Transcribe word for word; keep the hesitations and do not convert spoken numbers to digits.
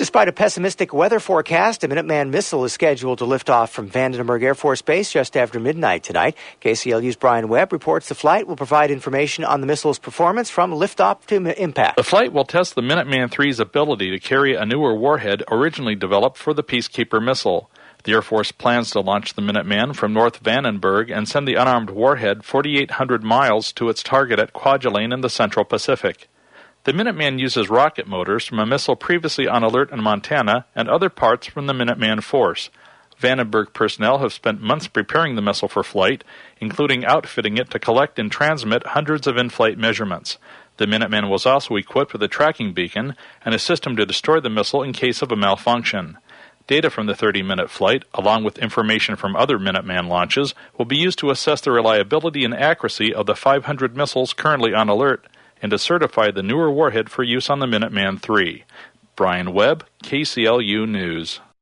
Despite a pessimistic weather forecast, a Minuteman missile is scheduled to lift off from Vandenberg Air Force Base just after midnight tonight. K C L U's Brian Webb reports the flight will provide information on the missile's performance from liftoff to m- impact. The flight will test the Minuteman three's ability to carry a newer warhead originally developed for the Peacekeeper missile. The Air Force plans to launch the Minuteman from North Vandenberg and send the unarmed warhead forty-eight hundred miles to its target at Kwajalein in the Central Pacific. The Minuteman uses rocket motors from a missile previously on alert in Montana and other parts from the Minuteman force. Vandenberg personnel have spent months preparing the missile for flight, including outfitting it to collect and transmit hundreds of in-flight measurements. The Minuteman was also equipped with a tracking beacon and a system to destroy the missile in case of a malfunction. Data from the thirty-minute flight, along with information from other Minuteman launches, will be used to assess the reliability and accuracy of the five hundred missiles currently on alert, and to certify the newer warhead for use on the Minuteman three. Brian Webb, K C L U News.